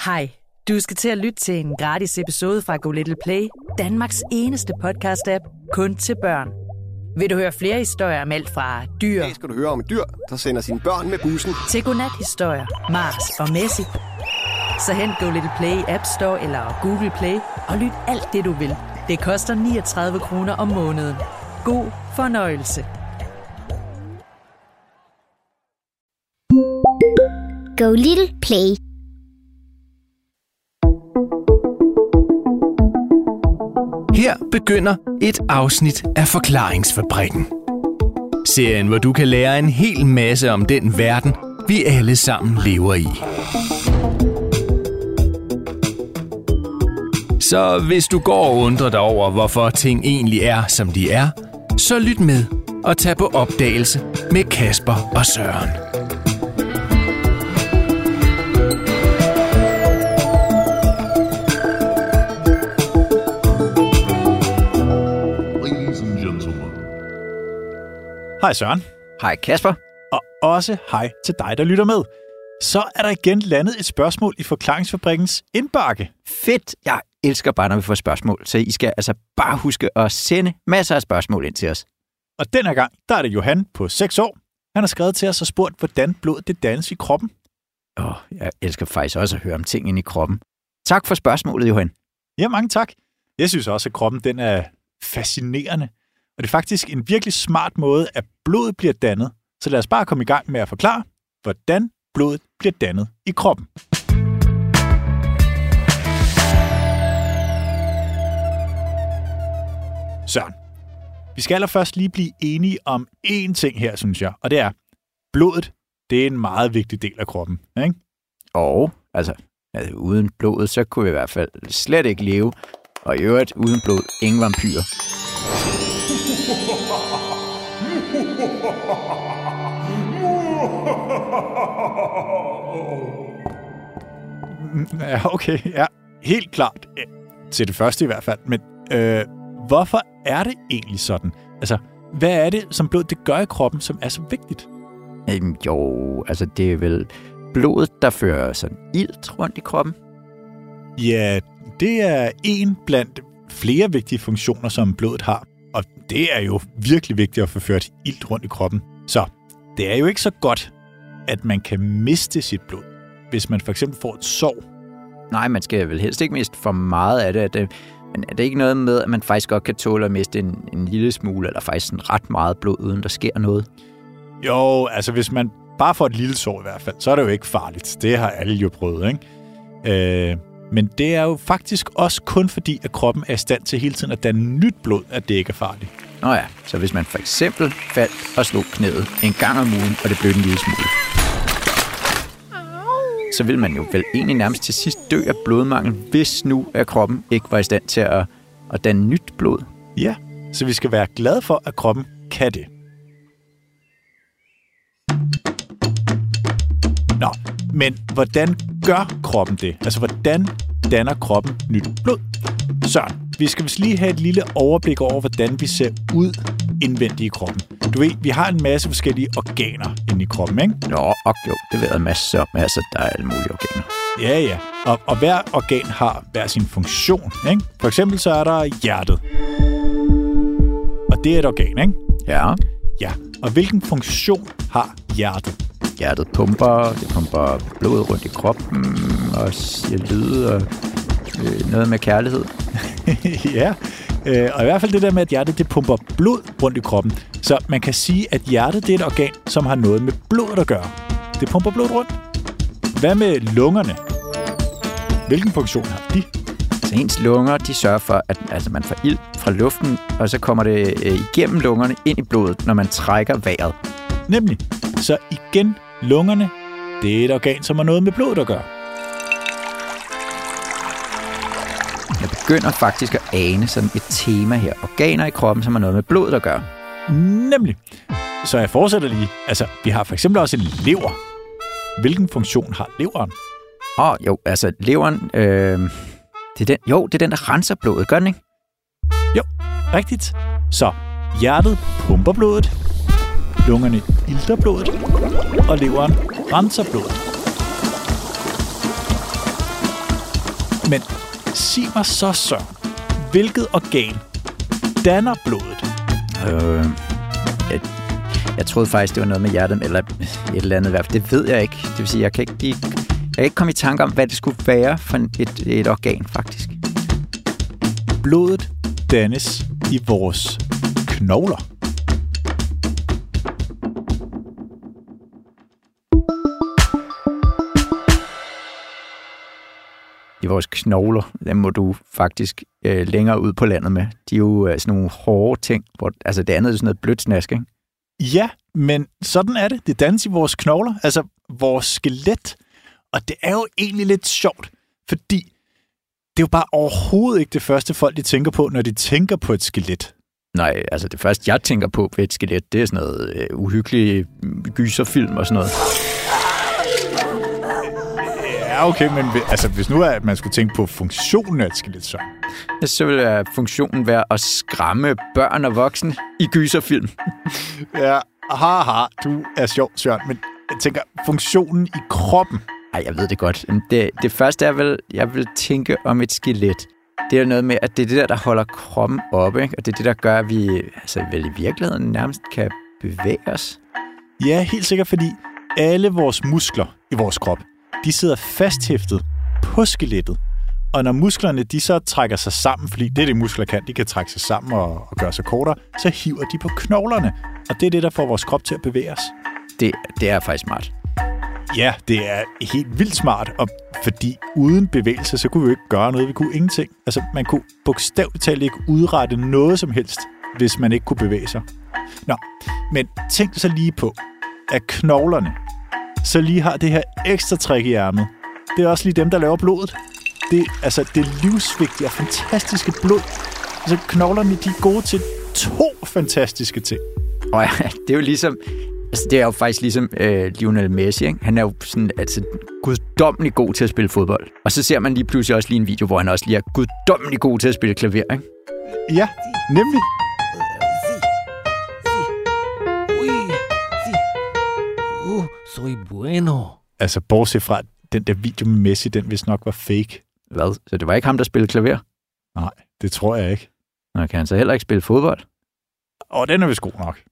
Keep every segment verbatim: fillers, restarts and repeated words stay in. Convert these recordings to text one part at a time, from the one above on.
Hej, du skal til at lytte til en gratis episode fra Go Little Play, Danmarks eneste podcast-app, kun til børn. Vil du høre flere historier om alt fra dyr... Hey, skal du høre om et dyr, der sender sine børn med bussen? ...til godnat-historier, Mars og Messi. Så hent Go Little Play i App Store eller Google Play og lyt alt det, du vil. Det koster niogtredive kroner om måneden. God fornøjelse. Go Little Play. Her begynder et afsnit af Forklaringsfabrikken. Serien, hvor du kan lære en hel masse om den verden, vi alle sammen lever i. Så hvis du går og undrer dig over, hvorfor ting egentlig er, som de er, så lyt med og tag på opdagelse med Kasper og Søren. Hej Søren. Hej Kasper. Og også hej til dig, der lytter med. Så er der igen landet et spørgsmål i Forklaringsfabrikkens indbakke. Fedt. Jeg elsker bare, når vi får spørgsmål. Så I skal altså bare huske at sende masser af spørgsmål ind til os. Og den her gang, der er det Johan på seks år. Han har skrevet til os og spurgt, hvordan blodet det dannes i kroppen. Åh, oh, jeg elsker faktisk også at høre om ting inde i kroppen. Tak for spørgsmålet, Johan. Ja, mange tak. Jeg synes også, at kroppen den er fascinerende. Og det er faktisk en virkelig smart måde, at blodet bliver dannet. Så lad os bare komme i gang med at forklare, hvordan blodet bliver dannet i kroppen. Søren, vi skal allerførst lige blive enige om én ting her, synes jeg. Og det er, blodet, det er en meget vigtig del af kroppen, ikke? Og altså, altså, uden blodet, så kunne vi i hvert fald slet ikke leve. Og i øvrigt, uden blod, ingen vampyrer. Ja, okay. Ja, helt klart. Til det første i hvert fald. Men øh, hvorfor er det egentlig sådan? Altså, hvad er det, som blodet det gør i kroppen, som er så vigtigt? Øhm, jo, altså det er vel blodet, der fører sådan ilt rundt i kroppen. Ja, det er en blandt flere vigtige funktioner, som blodet har. Og det er jo virkelig vigtigt at få ført ilt rundt i kroppen. Så det er jo ikke så godt, at man kan miste sit blod, hvis man for eksempel får et sår. Nej, man skal vel helst ikke miste for meget af det. det men er det ikke noget med, at man faktisk godt kan tåle at miste en, en lille smule, eller faktisk sådan ret meget blod, uden der sker noget? Jo, altså hvis man bare får et lille sår i hvert fald, så er det jo ikke farligt. Det har alle jo prøvet, ikke? Øh, men det er jo faktisk også kun fordi, at kroppen er i stand til hele tiden at danne nyt blod, at det ikke er farligt. Nå ja, så hvis man for eksempel faldt og slog knæet en gang om ugen, og det blev en lille smule, så vil man jo vel egentlig nærmest til sidst dø af blodmangel, hvis nu at kroppen ikke var i stand til at, at danne nyt blod. Ja, så vi skal være glade for, at kroppen kan det. Nå, men hvordan gør kroppen det? Altså, hvordan danner kroppen nyt blod? Søren, vi skal vist lige have et lille overblik over, hvordan vi ser ud indvendigt i kroppen. Du ved, vi har en masse forskellige organer inde i kroppen, ikke? Nå, og jo, det ved jeg masser om. Altså, der er alle mulige organer. Ja, ja. Og, og hver organ har hver sin funktion, ikke? For eksempel så er der hjertet. Og det er et organ, ikke? Ja. Ja, og hvilken funktion har hjertet? Hjertet pumper, det pumper blodet rundt i kroppen, og siger lyd og øh, noget med kærlighed. Ja, øh, og i hvert fald det der med, at hjertet det pumper blod rundt i kroppen. Så man kan sige, at hjertet det er et organ, som har noget med blodet at gøre. Det pumper blod rundt. Hvad med lungerne? Hvilken funktion har de? Så ens lunger, de sørger for, at altså, man får ilt fra luften, og så kommer det øh, igennem lungerne ind i blodet, når man trækker vejret. Nemlig. Så igen, lungerne, det er et organ, som har noget med blodet at gøre. Jeg begynder faktisk at ane sådan et tema her. Organer i kroppen, som har noget med blodet at gøre. Nemlig. Så jeg fortsætter lige. Altså, vi har for eksempel også en lever. Hvilken funktion har leveren? Åh, oh, jo, altså leveren, øh, det er den, jo, det er den, der renser blodet, gør den ikke? Jo, rigtigt. Så hjertet pumper blodet, lungerne ilter blodet, og leveren renser blodet. Men sig mig så, Søren, hvilket organ danner blodet? Øh, jeg, jeg troede faktisk, det var noget med hjertet, eller et eller andet i hvert fald. Det ved jeg ikke. Det vil sige, jeg kan ikke, lige, jeg kan ikke komme i tanke om, hvad det skulle være for et, et organ, faktisk. Blodet dannes i vores knogler. I vores knogler, dem må du faktisk øh, længere ud på landet med. De er jo øh, sådan nogle hårde ting, hvor altså det andet er sådan noget blødt snask, ikke? Ja, men sådan er det. Det dannes i vores knogler, altså vores skelet. Og det er jo egentlig lidt sjovt, fordi det er jo bare overhovedet ikke det første folk, de tænker på, når de tænker på et skelet. Nej, altså det første, jeg tænker på ved et skelet, det er sådan noget øh, uhyggelig gyserfilm og sådan noget. Ja, okay, men altså, hvis nu er, at man skulle tænke på funktionen af et skelet, så... Så vil funktionen være at skræmme børn og voksne i gyserfilm. Ja, haha, du er sjov, Søren, men jeg tænker, funktionen i kroppen. Ej, jeg ved det godt. Det, det første er vel, jeg vil tænke om et skelet. Det er noget med, at det er det der, der holder kroppen oppe, ikke? Og det er det, der gør, at vi altså, vel i virkeligheden nærmest kan bevæge os. Ja, helt sikkert, fordi alle vores muskler i vores krop, de sidder fasthæftet på skelettet. Og når musklerne, de så trækker sig sammen, fordi det er det, muskler kan, de kan trække sig sammen og, og gøre sig kortere, så hiver de på knoglerne. Og det er det, der får vores krop til at bevæge os. Det, det er faktisk smart. Ja, det er helt vildt smart, og fordi uden bevægelse, så kunne vi jo ikke gøre noget. Vi kunne ingenting. Altså, man kunne bogstaveligt talt ikke udrette noget som helst, hvis man ikke kunne bevæge sig. Nå, men tænk så lige på, at knoglerne så lige har det her ekstra træk i ærmet. Det er også lige dem, der laver blodet. Det, altså, det livsvigtige og fantastiske blod. Altså, knoglerne, de er gode til to fantastiske ting. Og ja, det er jo ligesom... Altså, det er jo faktisk ligesom øh, Lionel Messi, ikke? Han er jo sådan, altså, guddommelig god til at spille fodbold. Og så ser man lige pludselig også lige en video, hvor han også lige er guddommelig god til at spille klaver, ikke? Ja, nemlig. Uh, soy bueno. Altså, bortset fra den der video med Messi, den vist nok var fake. Hvad? Så det var ikke ham, der spillede klaver? Nej, det tror jeg ikke. Nå, kan han så heller ikke spille fodbold? Og den er vist god nok.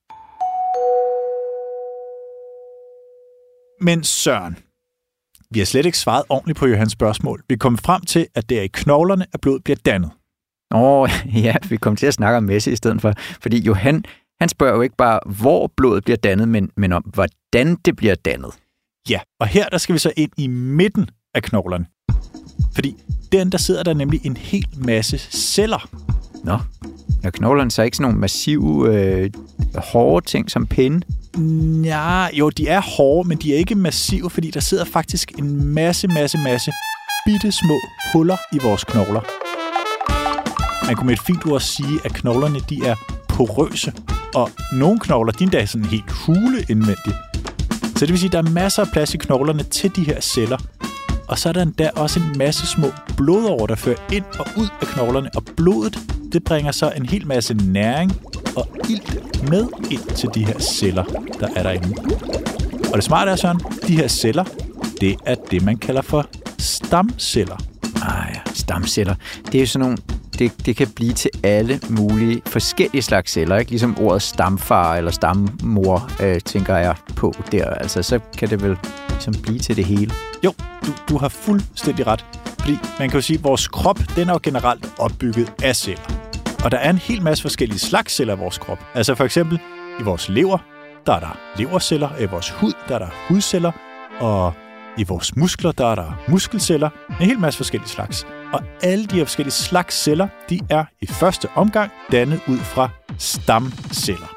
Men Søren, vi har slet ikke svaret ordentligt på Johans spørgsmål. Vi kom frem til, at det er i knoglerne, at blodet bliver dannet. Åh, oh, ja, vi kom til at snakke om Messi i stedet for. Fordi Johan, han spørger jo ikke bare, hvor blodet bliver dannet, men, men om, hvordan det bliver dannet. Ja, og her der skal vi så ind i midten af knoglerne. Fordi den der sidder der nemlig en hel masse celler. Nå, er knoglerne så ikke sådan nogle massive, øh, hårde ting som pinde? Ja, jo, de er hårde, men de er ikke massive, fordi der sidder faktisk en masse, masse, masse bitte små huller i vores knogler. Man kunne med et fint ord sige, at knoglerne, de er porøse, og nogle knogler, de er endda sådan helt hule indvendigt. Så det vil sige, at der er masser af plads i knoglerne til de her celler. Og så er der endda også en masse små blodårer, der fører ind og ud af knoglerne, og blodet, det bringer så en hel masse næring og ilt med ind til de her celler, der er derinde. Og det smarte er, Søren, de her celler, det er det, man kalder for stamceller. Ah ja, stamceller. Det er jo sådan nogle, det, det kan blive til alle mulige forskellige slags celler, ikke? Ligesom ordet stamfar eller stammor, øh, tænker jeg på der. Altså, så kan det vel ligesom blive til det hele. Jo, du, du har fuldstændig ret. Fordi man kan jo sige, at vores krop, den er jo generelt opbygget af celler. Og der er en hel masse forskellige slags celler i vores krop. Altså for eksempel i vores lever, der er der leverceller. I vores hud, der er der hudceller. Og i vores muskler, der er der muskelceller. En hel masse forskellige slags. Og alle de her forskellige slags celler, de er i første omgang dannet ud fra stamceller.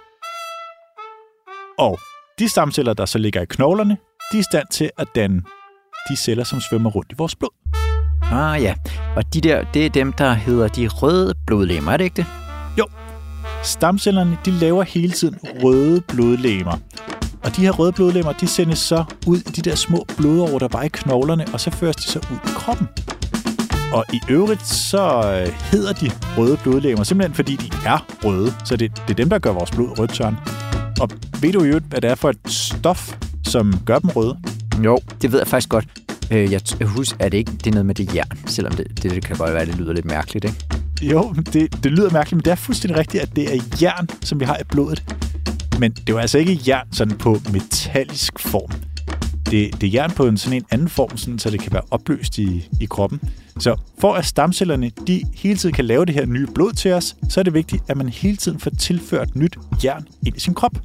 Og de stamceller, der så ligger i knoglerne, de er i stand til at danne de celler, som svømmer rundt i vores blod. Ah ja, og de der, det er dem, der hedder de røde blodlegemer, er det ikke det? Jo, stamcellerne, de laver hele tiden røde blodlegemer. Og de her røde blodlegemer, de sendes så ud i de der små blodårer, der var i knoglerne, og så føres de så ud i kroppen. Og i øvrigt, så hedder de røde blodlegemer, simpelthen fordi de er røde. Så det, det er dem, der gør vores blod rødt, Søren. Og ved du jo, hvad det er for et stof, som gør dem røde? Jo, det ved jeg faktisk godt. Øh, jeg t- husker, er det ikke det er noget med det jern, selvom det, det, det kan godt være, at det lyder lidt mærkeligt, ikke? Jo, det, det lyder mærkeligt, men det er fuldstændig rigtigt, at det er jern, som vi har i blodet. Men det er jo altså ikke jern sådan på metallisk form. Det, det er jern på en sådan en anden form, sådan, så det kan være opløst i, i kroppen. Så for at stamcellerne de hele tiden kan lave det her nye blod til os, så er det vigtigt, at man hele tiden får tilført nyt jern ind i sin krop.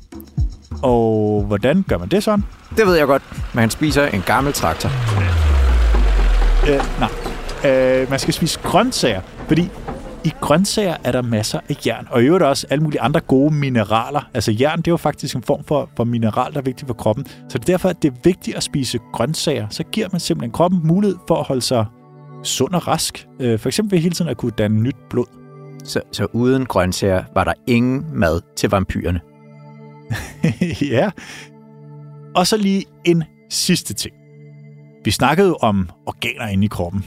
Og hvordan gør man det sådan? Det ved jeg godt. Man spiser en gammel traktor. Øh, nej. Øh, man skal spise grøntsager, fordi i grøntsager er der masser af jern, og i øvrigt også alle mulige andre gode mineraler. Altså jern, det er jo faktisk en form for, for mineral, der er vigtigt for kroppen. Så det er derfor, at det er vigtigt at spise grøntsager. Så giver man simpelthen kroppen mulighed for at holde sig sund og rask. Øh, for eksempel ved hele tiden at kunne danne nyt blod. Så, så uden grøntsager var der ingen mad til vampyrerne. Ja. Og så lige en sidste ting. Vi snakkede om organer inde i kroppen.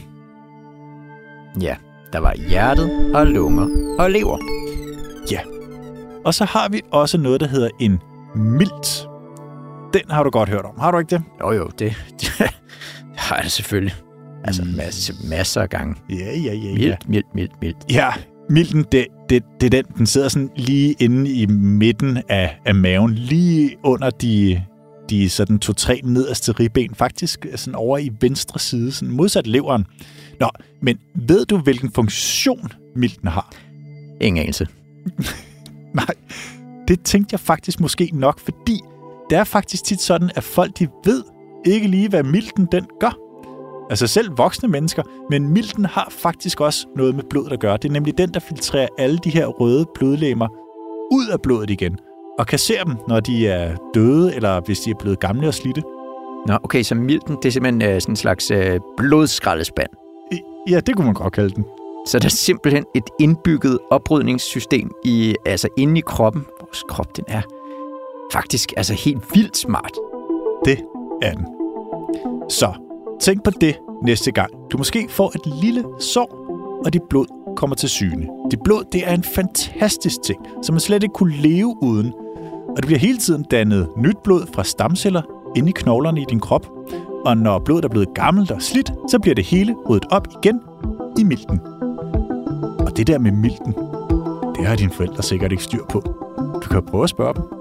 Ja, der var hjertet og lunger og lever. Ja. Og så har vi også noget, der hedder en milt. Den har du godt hørt om. Har du ikke det? Jo jo, det, det har jeg selvfølgelig. Altså masser, masser af gange. Ja, ja, ja. ja. Milt, milt, milt, milt. Ja, milten, det, det, det er den, den sidder sådan lige inde i midten af, af maven, lige under de, de sådan to-tre nederste ribben, faktisk sådan over i venstre side, sådan modsat leveren. Nå, men ved du, hvilken funktion milten har? Ingen anelse. Nej, det tænkte jeg faktisk måske nok, fordi det er faktisk tit sådan, at folk de ved ikke lige, hvad milten den gør. Altså selv voksne mennesker, men milten har faktisk også noget med blodet at gøre. Det er nemlig den, der filtrerer alle de her røde blodlegemer ud af blodet igen, og kasserer dem, når de er døde, eller hvis de er blevet gamle og slidte. Nå, okay, så milten, det er simpelthen øh, sådan en slags øh, blodskraldespand. Ja, det kunne man godt kalde den. Så der er simpelthen et indbygget oprydningssystem i, altså inde i kroppen. Vores krop, den er faktisk altså helt vildt smart. Det er den. Så tænk på det næste gang. Du måske får et lille sår, og dit blod kommer til syne. Dit blod, det er en fantastisk ting, som man slet ikke kunne leve uden. Og det bliver hele tiden dannet nyt blod fra stamceller inde i knoglerne i din krop. Og når blodet er blevet gammelt og slidt, så bliver det hele ryddet op igen i milten. Og det der med milten, det har dine forældre sikkert ikke styr på. Du kan prøve at spørge dem.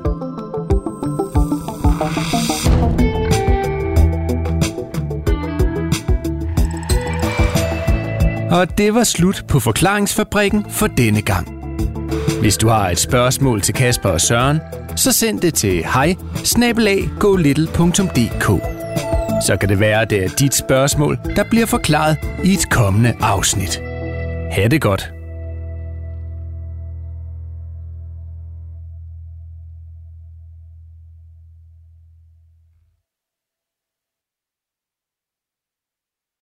Og det var slut på Forklaringsfabrikken for denne gang. Hvis du har et spørgsmål til Kasper og Søren, så send det til hej snabel-a go little punktum d k. Så kan det være, at det er dit spørgsmål, der bliver forklaret i et kommende afsnit. Ha' det godt.